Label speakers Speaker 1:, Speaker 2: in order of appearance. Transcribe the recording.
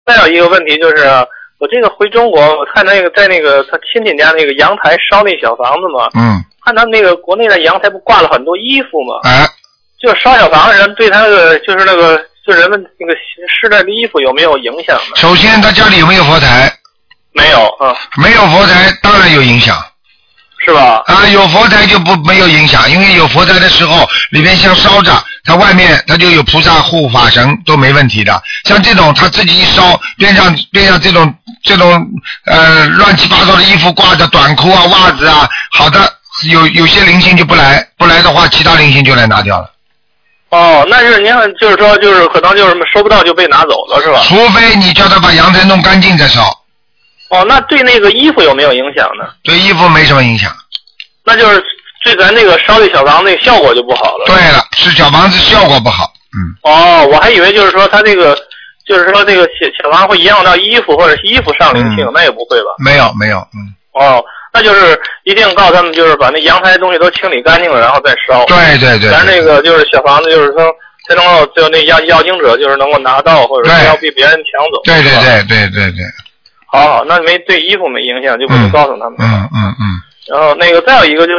Speaker 1: 再有一个问题就是，我这个回中国，我看那个在那个他亲戚家那个阳台烧那小房子嘛，看他那个国内的阳台不挂了很多衣服嘛，就是烧小房子人对他那个就是那个就人们那个施的衣服有没有影响呢？
Speaker 2: 首先他家里有没有佛台？
Speaker 1: 没有，
Speaker 2: 没有佛台当然有影响。
Speaker 1: 是吧？
Speaker 2: 有佛台就没有影响，因为有佛台的时候，里面像烧着，它外面它就有菩萨护法神都没问题的。像这种他自己一烧，边上这种乱七八糟的衣服挂着，短裤啊、袜子啊，好的，有些灵性就不来的话，其他灵性就来拿掉了。
Speaker 1: 那是您看，就是说，就是可能就是收不到就被拿走了，是吧？
Speaker 2: 除非你叫他把阳台弄干净再烧。
Speaker 1: 那对那个衣服有没有影响呢？
Speaker 2: 对衣服没什么影响。
Speaker 1: 那就是对咱那个烧的小房子那个效果就不好了。
Speaker 2: 对了，是小房子效果不好。
Speaker 1: 我还以为就是说他这个，就是说这个小房子会影响到衣服或者是衣服上灵性，那也不会吧？
Speaker 2: 没有。
Speaker 1: 那就是一定告诉他们，就是把那阳台的东西都清理干净了，然后再烧。对。咱那个就是小房子，就是说才能够就那要经者就是能够拿到，或者是要被别人抢走。对。好，那对衣服没影响，就不能告诉他们。然后那个再有一个就是。